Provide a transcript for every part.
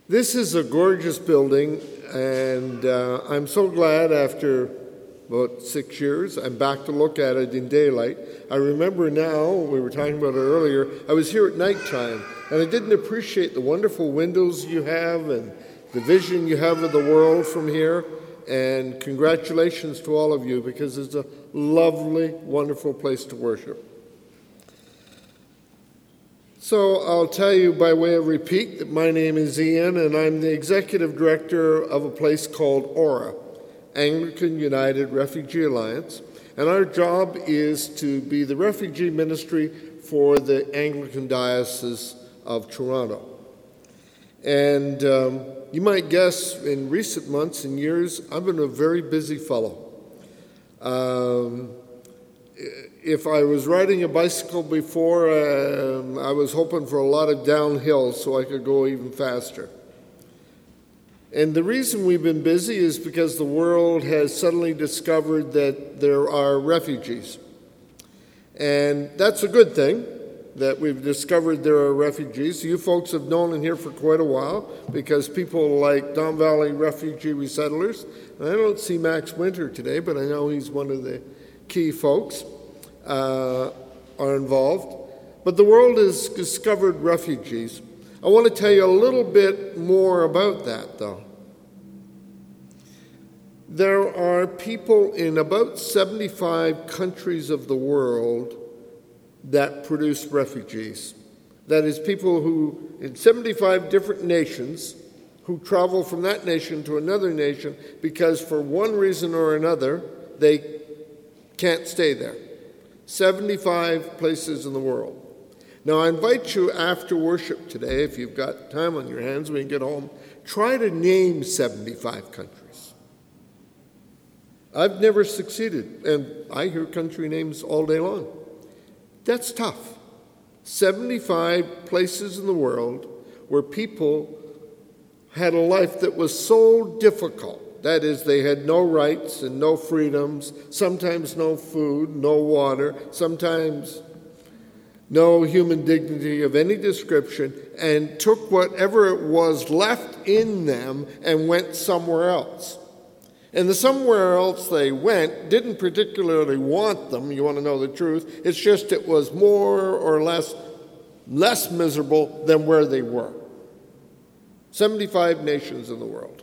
This is a gorgeous building, and I'm so glad after about 6 years, I'm back to look at it in daylight. I remember now, we were talking about it earlier, I was here at nighttime, and I didn't appreciate the wonderful windows you have and the vision you have of the world from here. And congratulations to all of you, because it's a lovely, wonderful place to worship. So I'll tell you by way of repeat that my name is Ian, and I'm the executive director of a place called Aura, Anglican United Refugee Alliance, and our job is to be the refugee ministry for the Anglican Diocese of Toronto. And you might guess in recent months and years, I've been a very busy fellow. If I was riding a bicycle before, I was hoping for a lot of downhill so I could go even faster. And the reason we've been busy is because the world has suddenly discovered that there are refugees. And that's a good thing, that we've discovered there are refugees. You folks have known in here for quite a while, because people like Don Valley Refugee Resettlers, and I don't see Max Winter today, but I know he's one of the key folks, are involved. But the world has discovered refugees. I want to tell you a little bit more about that, though. There are people in about 75 countries of the world that produce refugees. That is, people who, in 75 different nations, who travel from that nation to another nation because for one reason or another, they can't stay there. 75 places in the world. Now, I invite you after worship today, if you've got time on your hands when you get home, try to name 75 countries. I've never succeeded, and I hear country names all day long. That's tough. 75 places in the world where people had a life that was so difficult. That is, they had no rights and no freedoms, sometimes no food, no water, sometimes no human dignity of any description, and took whatever it was left in them and went somewhere else. And the somewhere else they went didn't particularly want them, you want to know the truth. It's just it was more or less miserable than where they were. 75 nations in the world.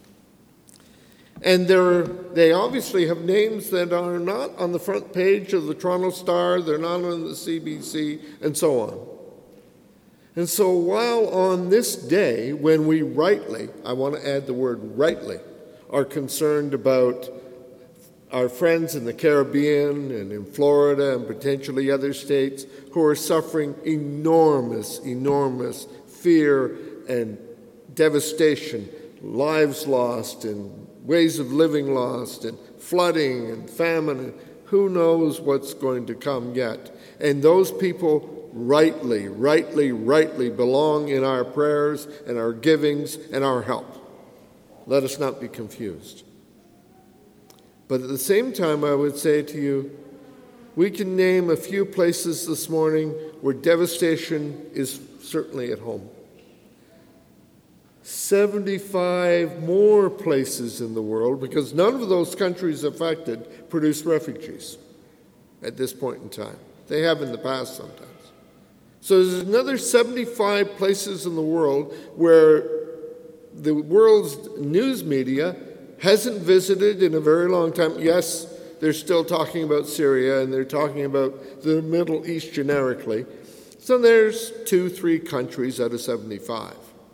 And they obviously have names that are not on the front page of the Toronto Star, they're not on the CBC, and so on. And so while on this day, when we rightly, I want to add the word rightly, are concerned about our friends in the Caribbean and in Florida and potentially other states who are suffering enormous fear and devastation, lives lost and ways of living lost, and flooding and famine, and who knows what's going to come yet. And those people rightly belong in our prayers and our givings and our help. Let us not be confused. But at the same time, I would say to you, we can name a few places this morning where devastation is certainly at home. 75 more places in the world, because none of those countries affected produce refugees at this point in time. They have in the past sometimes. So there's another 75 places in the world where the world's news media hasn't visited in a very long time. Yes, they're still talking about Syria and they're talking about the Middle East generically. So there's 2-3 countries out of 75.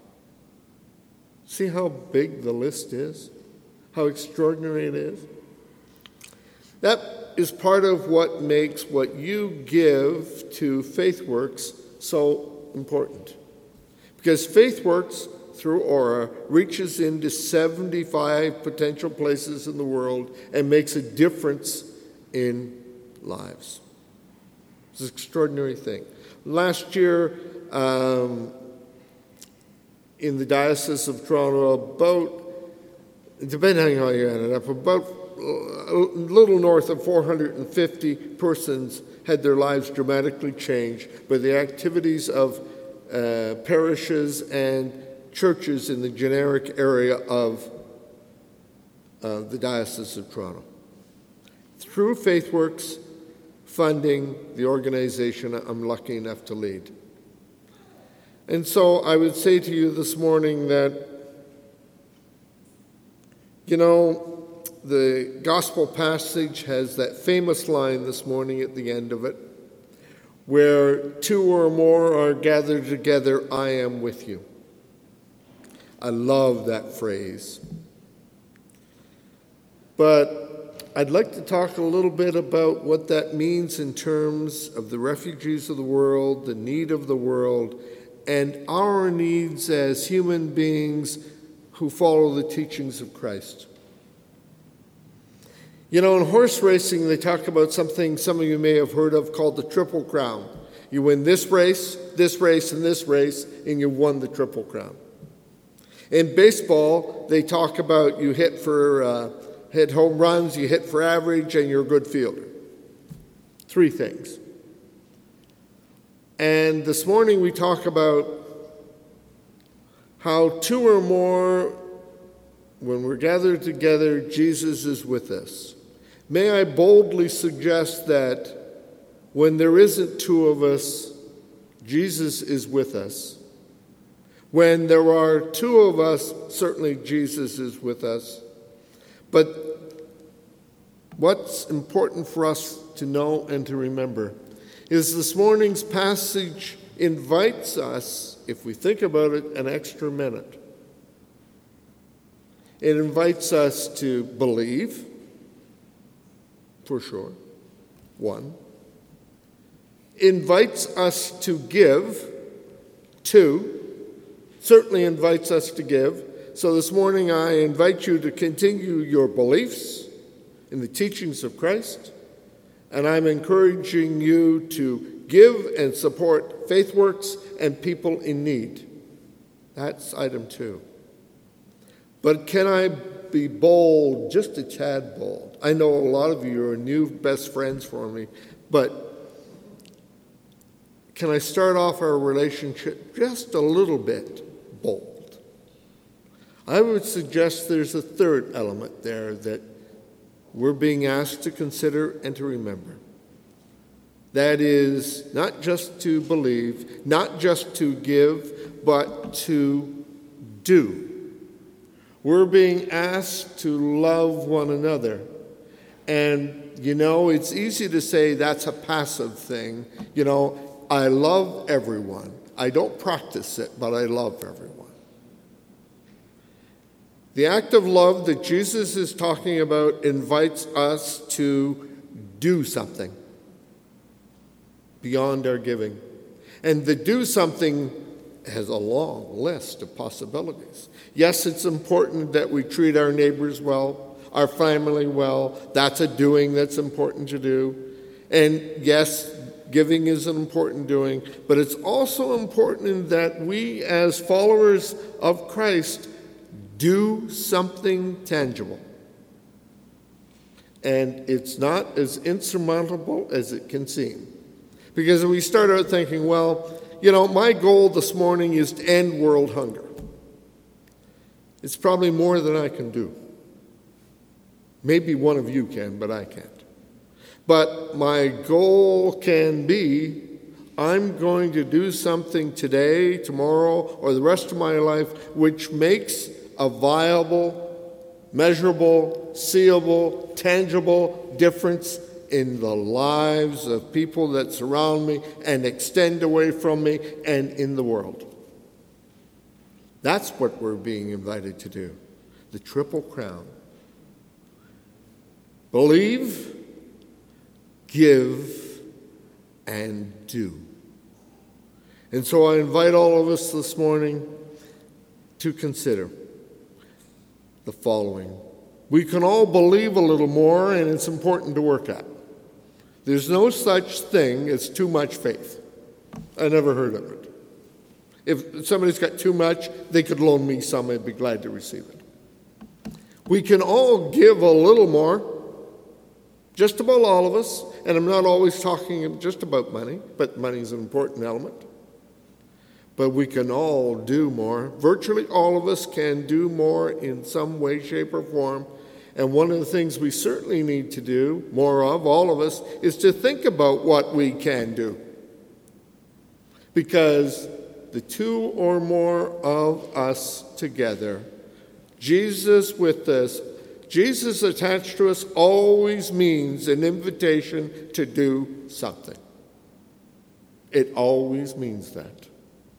See how big the list is? How extraordinary it is? That is part of what makes what you give to FaithWorks so important. Because FaithWorks, through Aura, reaches into 75 potential places in the world and makes a difference in lives. It's an extraordinary thing. Last year, in the Diocese of Toronto, about, depending on how you add it up, about a little north of 450 persons had their lives dramatically changed by the activities of parishes and churches in the generic area of the Diocese of Toronto. Through FaithWorks funding, the organization I'm lucky enough to lead. And so I would say to you this morning that, the gospel passage has that famous line this morning at the end of it, where two or more are gathered together, I am with you. I love that phrase. But I'd like to talk a little bit about what that means in terms of the refugees of the world, the need of the world, and our needs as human beings who follow the teachings of Christ. In horse racing, they talk about something some of you may have heard of called the Triple Crown. You win this race, and this race, and you won the Triple Crown. In baseball, they talk about you hit home runs, you hit for average, and you're a good fielder. 3 things. And this morning we talk about how 2 or more, when we're gathered together, Jesus is with us. May I boldly suggest that when there isn't 2 of us, Jesus is with us. When there are 2 of us, certainly Jesus is with us. But what's important for us to know and to remember is this morning's passage invites us, if we think about it, an extra minute. It invites us to believe, for sure, 1. Invites us to give, 2. Certainly invites us to give. So this morning I invite you to continue your beliefs in the teachings of Christ, and I'm encouraging you to give and support FaithWorks and people in need. That's item 2. But can I be bold, just a tad bold? I know a lot of you are new best friends for me, but can I start off our relationship just a little bit bold? I would suggest there's a 3rd element there that we're being asked to consider and to remember. That is not just to believe, not just to give, but to do. We're being asked to love one another. And, it's easy to say that's a passive thing. I love everyone. I don't practice it, but I love everyone. The act of love that Jesus is talking about invites us to do something beyond our giving. And the do something has a long list of possibilities. Yes, it's important that we treat our neighbors well, our family well. That's a doing that's important to do. And yes, giving is an important doing, but it's also important that we as followers of Christ do something tangible. And it's not as insurmountable as it can seem. Because we start out thinking, my goal this morning is to end world hunger. It's probably more than I can do. Maybe one of you can, but I can't. But my goal can be, I'm going to do something today, tomorrow, or the rest of my life which makes a viable, measurable, seeable, tangible difference in the lives of people that surround me and extend away from me and in the world. That's what we're being invited to do. The Triple Crown. Believe, give, and do. And so I invite all of us this morning to consider the following. We can all believe a little more, and it's important to work at. There's no such thing as too much faith. I never heard of it. If somebody's got too much, they could loan me some. I'd be glad to receive it. We can all give a little more, just about all of us, and I'm not always talking just about money, but money is an important element. But we can all do more. Virtually all of us can do more in some way, shape, or form. And one of the things we certainly need to do, more of, all of us, is to think about what we can do. Because the two or more of us together, Jesus with us, Jesus attached to us always means an invitation to do something. It always means that.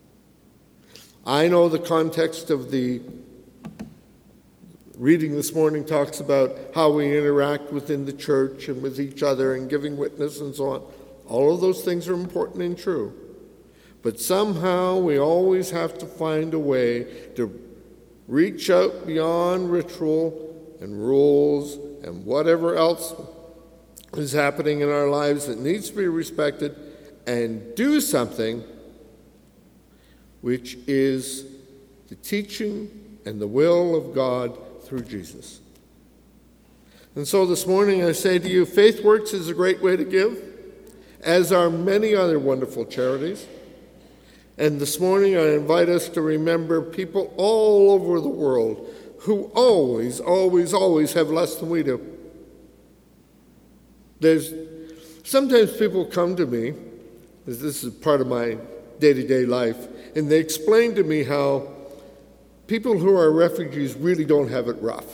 I know the context of the reading this morning talks about how we interact within the church and with each other and giving witness and so on. All of those things are important and true. But somehow we always have to find a way to reach out beyond ritual and rules and whatever else is happening in our lives that needs to be respected and do something which is the teaching and the will of God through Jesus. And so this morning I say to you, Faith Works is a great way to give, as are many other wonderful charities. And this morning I invite us to remember people all over the world who always, always, always have less than we do. Sometimes people come to me, as this is part of my day-to-day life, and they explain to me how people who are refugees really don't have it rough.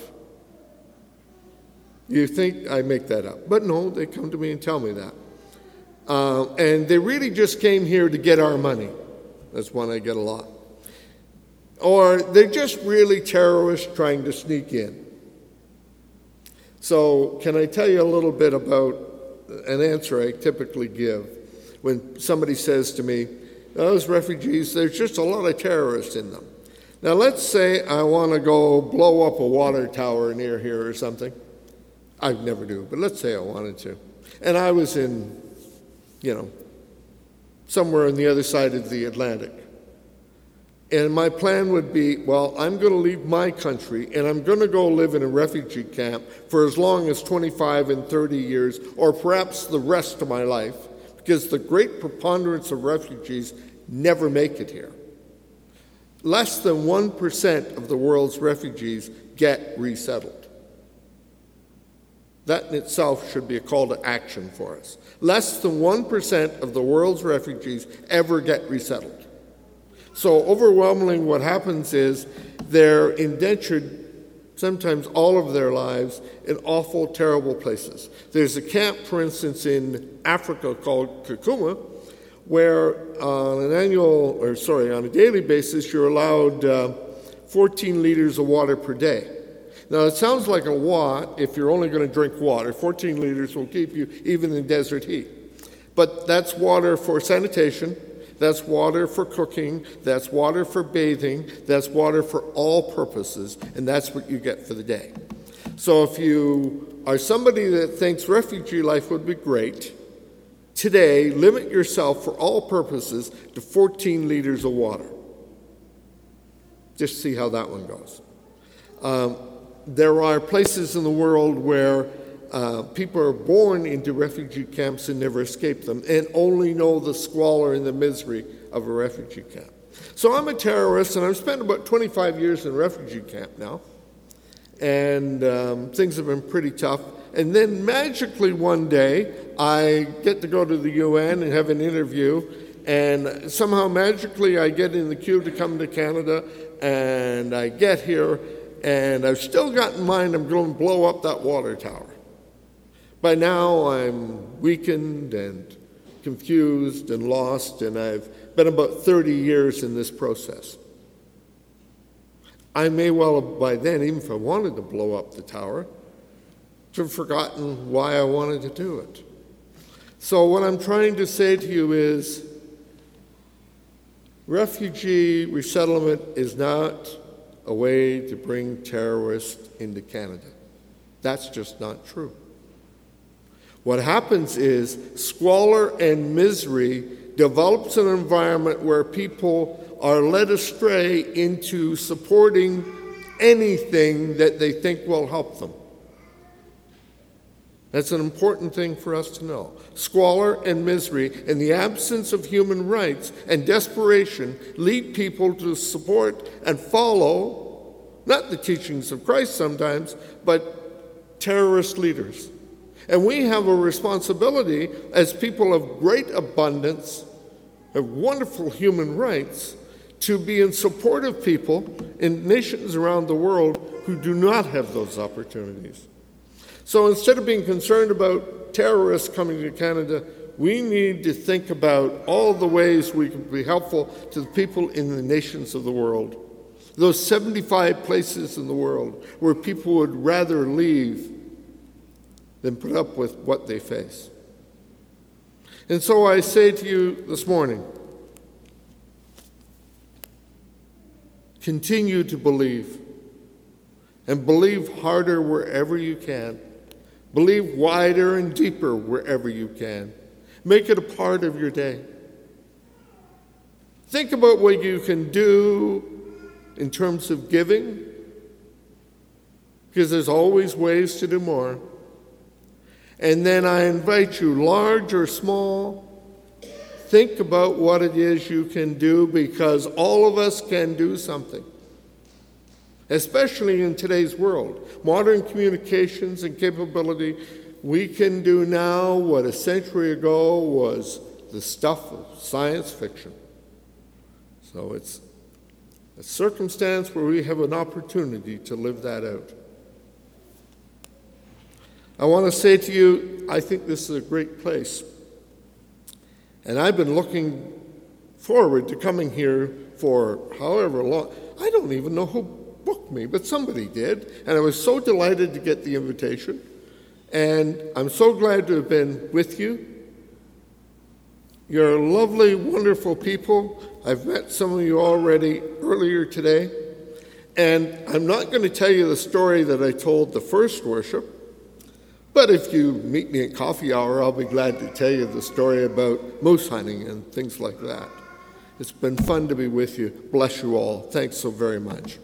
You think I make that up, but no, they come to me and tell me that. And they really just came here to get our money. That's one I get a lot. Or they're just really terrorists trying to sneak in. So can I tell you a little bit about an answer I typically give when somebody says to me, those refugees, there's just a lot of terrorists in them. Now let's say I want to go blow up a water tower near here or something. I never do, but let's say I wanted to. And I was in, somewhere on the other side of the Atlantic. And my plan would be, well, I'm going to leave my country and I'm going to go live in a refugee camp for as long as 25 and 30 years, or perhaps the rest of my life, because the great preponderance of refugees never make it here. Less than 1% of the world's refugees get resettled. That in itself should be a call to action for us. Less than 1% of the world's refugees ever get resettled. So overwhelmingly what happens is they're indentured sometimes all of their lives in awful, terrible places. There's a camp, for instance, in Africa called Kakuma, where on a daily basis, you're allowed 14 liters of water per day. Now, it sounds like a lot if you're only going to drink water. 14 liters will keep you even in desert heat. But that's water for sanitation, that's water for cooking, that's water for bathing, that's water for all purposes, and that's what you get for the day. So if you are somebody that thinks refugee life would be great, today limit yourself for all purposes to 14 liters of water. Just see how that one goes. There are places in the world where people are born into refugee camps and never escape them and only know the squalor and the misery of a refugee camp. So I'm a terrorist, and I've spent about 25 years in a refugee camp now, and things have been pretty tough. And then magically one day, I get to go to the UN and have an interview, and somehow magically I get in the queue to come to Canada, and I get here, and I've still got in mind I'm going to blow up that water tower. By now I'm weakened and confused and lost, and I've been about 30 years in this process. I may well have, by then, even if I wanted to blow up the tower, have forgotten why I wanted to do it. So what I'm trying to say to you is, refugee resettlement is not a way to bring terrorists into Canada. That's just not true. What happens is squalor and misery develops an environment where people are led astray into supporting anything that they think will help them. That's an important thing for us to know. Squalor and misery and the absence of human rights and desperation lead people to support and follow, not the teachings of Christ sometimes, but terrorist leaders. And we have a responsibility as people of great abundance, of wonderful human rights, to be in support of people in nations around the world who do not have those opportunities. So instead of being concerned about terrorists coming to Canada, we need to think about all the ways we can be helpful to the people in the nations of the world. Those 75 places in the world where people would rather leave than put up with what they face. And so I say to you this morning, continue to believe, and believe harder wherever you can. Believe wider and deeper wherever you can. Make it a part of your day. Think about what you can do in terms of giving, because there's always ways to do more. And then I invite you, large or small, think about what it is you can do, because all of us can do something. Especially in today's world, modern communications and capability, we can do now what a century ago was the stuff of science fiction. So it's a circumstance where we have an opportunity to live that out. I want to say to you, I think this is a great place. And I've been looking forward to coming here for however long. I don't even know who booked me, but somebody did, and I was so delighted to get the invitation, and I'm so glad to have been with you. You're lovely, wonderful people. I've met some of you already earlier today, and I'm not going to tell you the story that I told the first worship, but if you meet me at coffee hour, I'll be glad to tell you the story about moose hunting and things like that. It's been fun to be with you. Bless you all. Thanks so very much.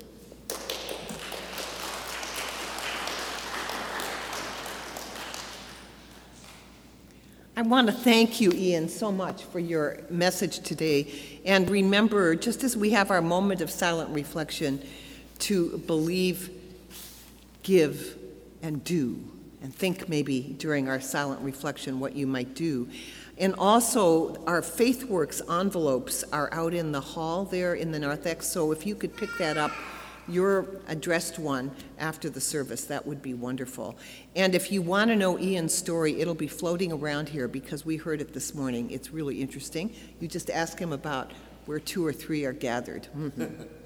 I want to thank you, Ian, so much for your message today. And remember, just as we have our moment of silent reflection, to believe, give, and do. And think maybe during our silent reflection what you might do. And also, our FaithWorks envelopes are out in the hall there in the narthex. So if you could pick that up, your addressed one after the service, that would be wonderful. And if you want to know Ian's story, it'll be floating around here because we heard it this morning. It's really interesting. You just ask him about where 2 or 3 are gathered.